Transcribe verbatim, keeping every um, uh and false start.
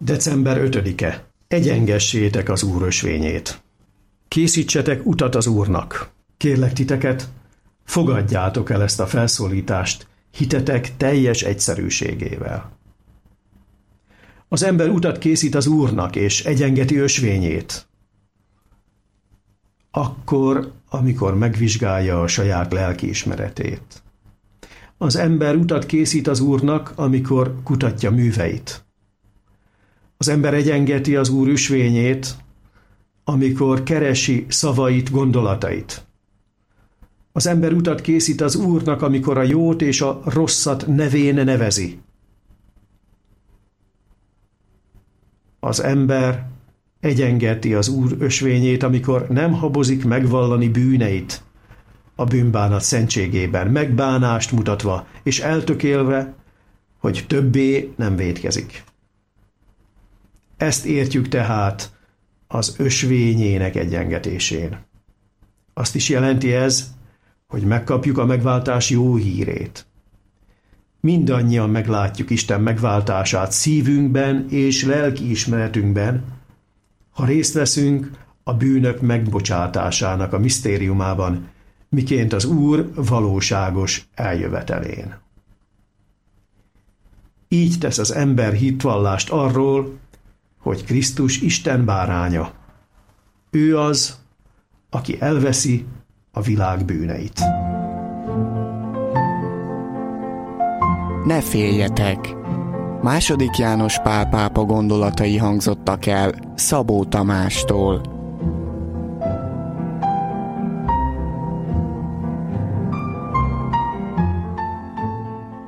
december ötödike. Egyengessétek az Úr ösvényét. Készítsetek utat az Úrnak. Kérlek titeket, fogadjátok el ezt a felszólítást hitetek teljes egyszerűségével. Az ember utat készít az Úrnak, és egyengeti ösvényét. Akkor, amikor megvizsgálja a saját lelkiismeretét. Az ember utat készít az Úrnak, amikor kutatja műveit. Az ember egyengeti az Úr ösvényét, amikor keresi szavait, gondolatait. Az ember utat készít az Úrnak, amikor a jót és a rosszat nevén nevezi. Az ember egyengeti az Úr ösvényét, amikor nem habozik megvallani bűneit a bűnbánat szentségében, megbánást mutatva és eltökélve, hogy többé nem vétkezik. Ezt értjük tehát az ösvényének egyengetésén. Azt is jelenti ez, hogy megkapjuk a megváltás jó hírét. Mindannyian meglátjuk Isten megváltását szívünkben és lelkiismeretünkben, ha részt veszünk a bűnök megbocsátásának a misztériumában, miként az Úr valóságos eljövetelén. Így tesz az ember hitvallást arról, hogy Krisztus Isten báránya. Ő az, aki elveszi a világ bűneit. Ne féljetek! Második János Pál pápa gondolatai hangzottak el Szabó Tamástól.